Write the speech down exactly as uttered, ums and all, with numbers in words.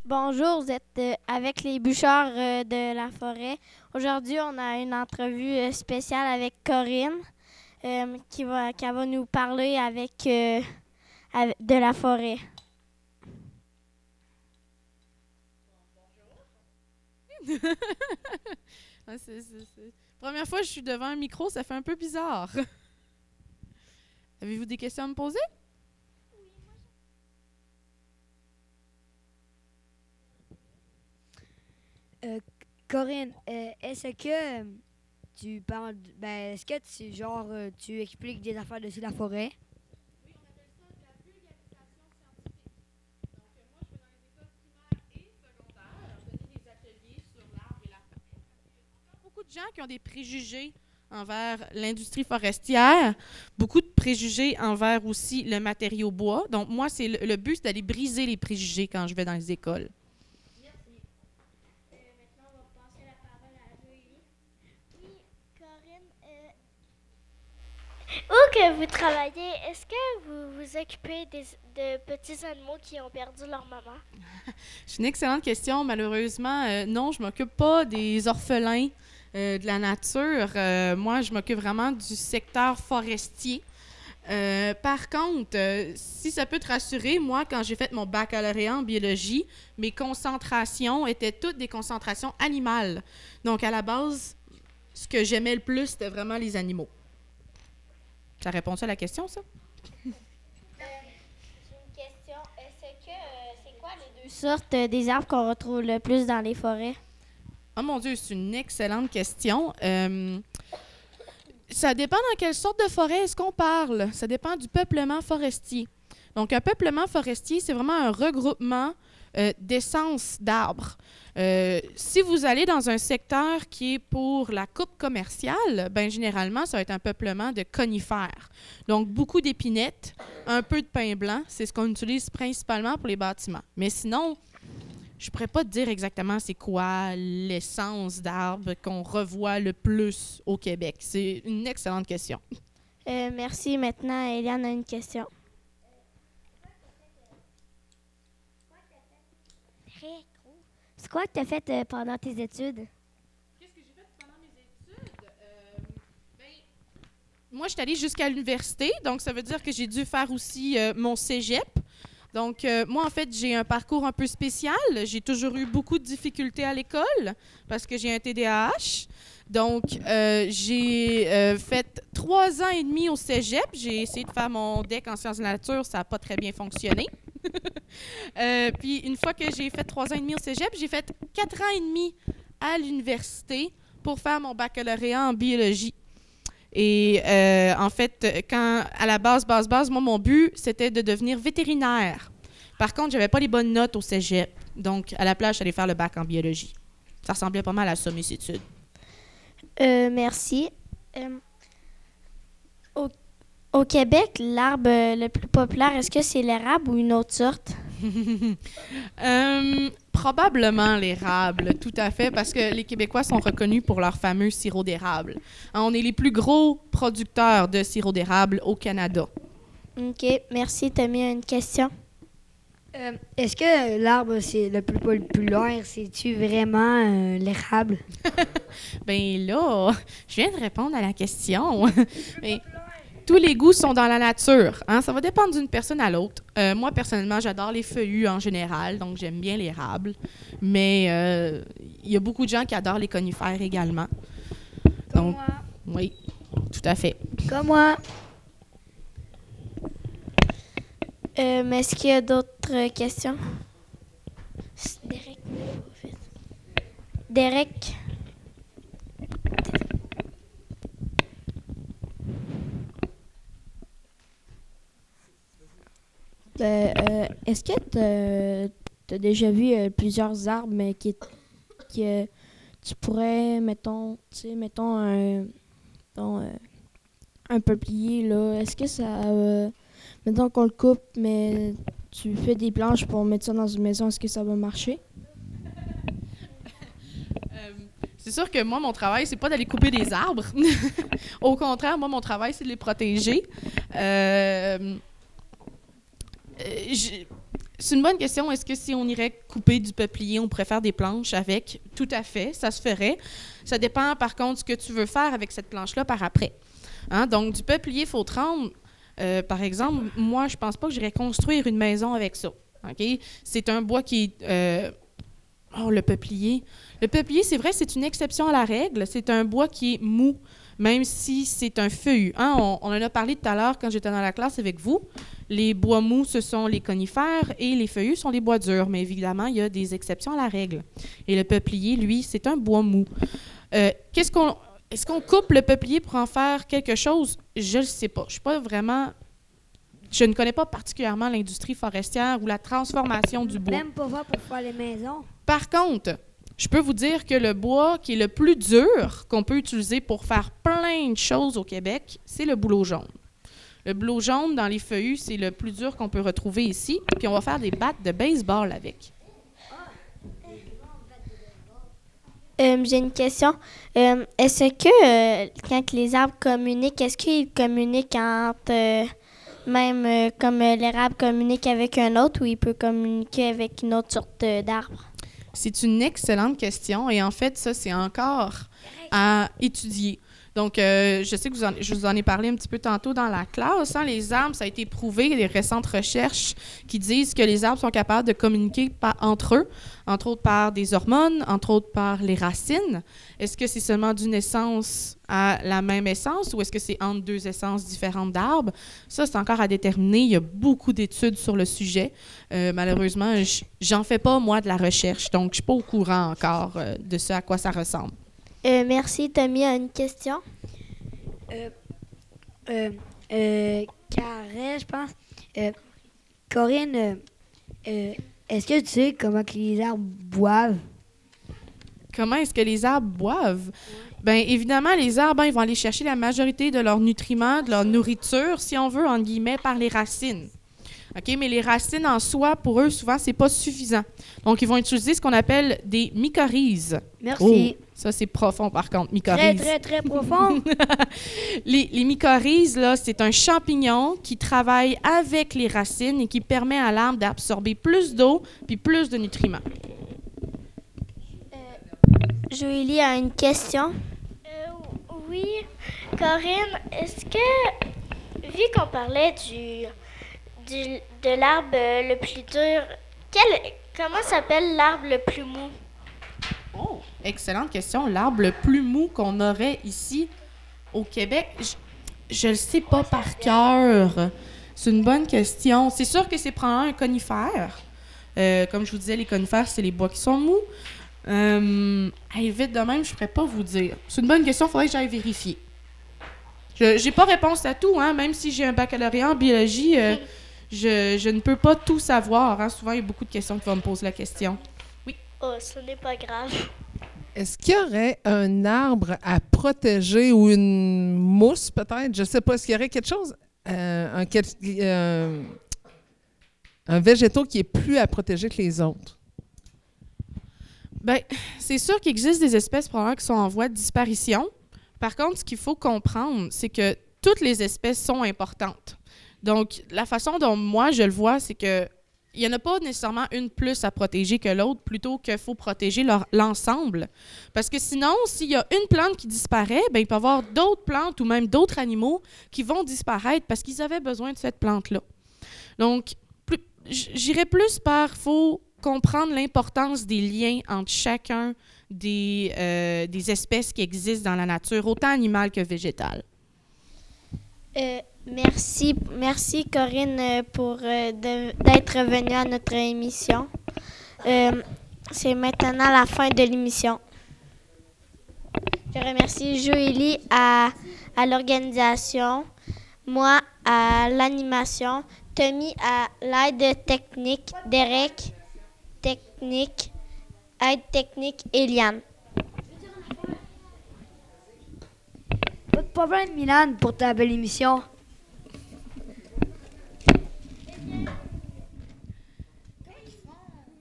Bonjour, vous êtes euh, avec les bûcheurs euh, de la forêt. Aujourd'hui, on a une entrevue euh, spéciale avec Corinne euh, qui va, qui va nous parler avec, euh, avec- de la forêt. Ah, c'est, c'est, c'est- Première fois que je suis devant un micro, ça fait un peu bizarre. Avez-vous des questions à me poser? Euh, Corinne, euh, est-ce que euh, tu parles, d- ben, est-ce que tu, genre, euh, tu expliques des affaires dessus la forêt? Beaucoup de gens qui ont des préjugés envers l'industrie forestière, beaucoup de préjugés envers aussi le matériau bois. Donc, moi, c'est le, le but, c'est d'aller briser les préjugés quand je vais dans les écoles. Maintenant, on va passer la parole à Joélie. Oui, Corinne, euh, où que vous travaillez, est-ce que vous vous occupez des, de petits animaux qui ont perdu leur maman? C'est une excellente question. Malheureusement, euh, non, je m'occupe pas des orphelins euh, de la nature. Euh, moi, je m'occupe vraiment du secteur forestier. Euh, par contre, euh, si ça peut te rassurer, moi, quand j'ai fait mon baccalauréat en biologie, mes concentrations étaient toutes des concentrations animales. Donc, à la base, ce que j'aimais le plus, c'était vraiment les animaux. Ça répond à la question, ça? J'ai une question. Est-ce que euh, c'est quoi les deux sortes euh, des arbres qu'on retrouve le plus dans les forêts? Oh mon Dieu, c'est une excellente question. Euh, ça dépend dans quelle sorte de forêt est-ce qu'on parle. Ça dépend du peuplement forestier. Donc, un peuplement forestier, c'est vraiment un regroupement euh, d'essences d'arbres. Euh, si vous allez dans un secteur qui est pour la coupe commerciale, ben généralement, ça va être un peuplement de conifères. Donc, beaucoup d'épinettes, un peu de pin blanc, c'est ce qu'on utilise principalement pour les bâtiments. Mais sinon, je ne pourrais pas te dire exactement c'est quoi l'essence d'arbre qu'on revoit le plus au Québec. C'est une excellente question. Euh, merci. Maintenant, Eliane a une question. Très gros. C'est quoi que tu as fait euh, pendant tes études? Qu'est-ce que j'ai fait pendant mes études? Euh, ben, moi, je suis allée jusqu'à l'université, donc ça veut dire que j'ai dû faire aussi euh, mon cégep. Donc, euh, moi, en fait, j'ai un parcours un peu spécial. J'ai toujours eu beaucoup de difficultés à l'école parce que j'ai un T D A H. Donc, euh, j'ai euh, fait trois ans et demi au cégep. J'ai essayé de faire mon D E C en sciences de la nature. Ça n'a pas très bien fonctionné. Euh, puis, une fois que j'ai fait trois ans et demi au cégep, j'ai fait quatre ans et demi à l'université pour faire mon baccalauréat en biologie. Et euh, en fait, quand à la base, base, base, moi, mon but, c'était de devenir vétérinaire. Par contre, j'avais pas les bonnes notes au cégep. Donc, à la place, j'allais faire le bac en biologie. Ça ressemblait pas mal à ça, mes études. Euh, merci. Euh, au, au Québec, l'arbre euh, le plus populaire, est-ce que c'est l'érable ou une autre sorte? Euh, probablement l'érable, tout à fait, parce que les Québécois sont reconnus pour leur fameux sirop d'érable. Hein, on est les plus gros producteurs de sirop d'érable au Canada. OK, merci. Tommy a une question. Euh, est-ce que l'arbre, c'est le plus populaire, c'est-tu vraiment euh, l'érable? Ben là, je viens de répondre à la question. Mais tous les goûts sont dans la nature. Hein? Ça va dépendre d'une personne à l'autre. Euh, moi, personnellement, j'adore les feuillus en général, donc j'aime bien l'érable. Mais euh, il y a beaucoup de gens qui adorent les conifères également. Comme Donc, moi. oui, tout à fait. Comme moi. Euh, mais est-ce qu'il y a d'autres euh, questions? C'est Derek. en fait. Derek. Euh, euh, est-ce que tu as déjà vu euh, plusieurs arbres mais qui, qui euh, tu pourrais, mettons, tu sais, mettons un, mettons, euh, un peuplier, là, est-ce que ça, euh, mettons qu'on le coupe, mais tu fais des planches pour mettre ça dans une maison, est-ce que ça va marcher? Euh, c'est sûr que moi, mon travail, c'est pas d'aller couper des arbres. Au contraire, moi, mon travail, c'est de les protéger. Euh, euh, je- c'est une bonne question. Est-ce que si on irait couper du peuplier, on pourrait faire des planches avec? Tout à fait, ça se ferait. Ça dépend, par contre, ce que tu veux faire avec cette planche-là par après. Hein? Donc, du peuplier fautremble, euh, par exemple, moi, je pense pas que j'irais construire une maison avec ça. Okay? C'est un bois qui est... Euh, oh, le peuplier. Le peuplier, c'est vrai, c'est une exception à la règle. C'est un bois qui est mou, même si c'est un feuillu. Hein? On, on en a parlé tout à l'heure quand j'étais dans la classe avec vous. Les bois mous, ce sont les conifères et les feuillus sont les bois durs. Mais évidemment, il y a des exceptions à la règle. Et le peuplier, lui, c'est un bois mou. Euh, qu'est-ce qu'on, est-ce qu'on coupe le peuplier pour en faire quelque chose? Je ne le sais pas. Je suis pas vraiment... Je ne connais pas particulièrement l'industrie forestière ou la transformation du bois. Même pas faire pour faire les maisons. Par contre, je peux vous dire que le bois qui est le plus dur qu'on peut utiliser pour faire plein de choses au Québec, c'est le bouleau jaune. Le bouleau jaune dans les feuillus, c'est le plus dur qu'on peut retrouver ici. Puis on va faire des battes de baseball avec. Euh, j'ai une question. Euh, est-ce que euh, quand les arbres communiquent, est-ce qu'ils communiquent entre euh, même euh, comme euh, l'érable communique avec un autre ou il peut communiquer avec une autre sorte euh, d'arbre? C'est une excellente question et en fait, ça, c'est encore à étudier. Donc, euh, je sais que vous en, je vous en ai parlé un petit peu tantôt dans la classe. Hein, les arbres, ça a été prouvé, des récentes recherches qui disent que les arbres sont capables de communiquer par, entre eux, entre autres par des hormones, entre autres par les racines. Est-ce que c'est seulement d'une essence à la même essence ou est-ce que c'est entre deux essences différentes d'arbres? Ça, c'est encore à déterminer. Il y a beaucoup d'études sur le sujet. Euh, malheureusement, j'en fais pas, moi, de la recherche. Donc, je suis pas au courant encore euh, de ce à quoi ça ressemble. Euh, merci. Tommy a une question. Euh, euh, euh, Carré, je pense. Euh, Corinne, euh, euh, est-ce que tu sais comment que les arbres boivent? Comment est-ce que les arbres boivent? Bien, évidemment, les arbres, hein, ils vont aller chercher la majorité de leurs nutriments, de leur nourriture, si on veut, entre guillemets, par les racines. OK? Mais les racines en soi, pour eux, souvent, c'est pas suffisant. Donc, ils vont utiliser ce qu'on appelle des mycorhizes. Merci. Oh, ça, c'est profond, par contre, Très, mycorhizes. très, très profond. les, les mycorhizes, là, c'est un champignon qui travaille avec les racines et qui permet à l'arbre d'absorber plus d'eau puis plus de nutriments. Joélie a une question. Euh, oui, Corinne, est-ce que, vu qu'on parlait du, du de l'arbre le plus dur, quel, comment s'appelle l'arbre le plus mou? Oh, excellente question. L'arbre le plus mou qu'on aurait ici au Québec, je ne le sais pas par cœur. C'est une bonne question. C'est sûr que c'est probablement un conifère. Euh, comme je vous disais, les conifères, c'est les bois qui sont mous. Euh, hey, vite de même, je ne pourrais pas vous dire. C'est une bonne question, il faudrait que j'aille vérifier. Je n'ai pas réponse à tout, hein, même si j'ai un baccalauréat en biologie, euh, je, je ne peux pas tout savoir. Hein. Souvent, il y a beaucoup de questions qui vont me poser la question. Oui. Oh, ce n'est pas grave. Est-ce qu'il y aurait un arbre à protéger ou une mousse, peut-être? Je ne sais pas. Est-ce qu'il y aurait quelque chose, euh, un, euh, un végétaux qui est plus à protéger que les autres? Bien, c'est sûr qu'il existe des espèces probablement qui sont en voie de disparition. Par contre, ce qu'il faut comprendre, c'est que toutes les espèces sont importantes. Donc, la façon dont moi je le vois, c'est que il n'y en a pas nécessairement une plus à protéger que l'autre, plutôt qu'il faut protéger leur, l'ensemble. Parce que sinon, s'il y a une plante qui disparaît, bien, il peut y avoir d'autres plantes ou même d'autres animaux qui vont disparaître parce qu'ils avaient besoin de cette plante-là. Donc, plus, j'irais plus par faut comprendre l'importance des liens entre chacun des, euh, des espèces qui existent dans la nature, autant animale que végétale. Euh, merci, merci Corinne pour euh, de, d'être venue à notre émission. Euh, c'est maintenant la fin de l'émission. Je remercie Joélie à, à l'organisation, moi à l'animation, Tommy à l'aide technique, Derek technique, aide technique, Eliane. Pas de problème, Milan, pour ta belle émission.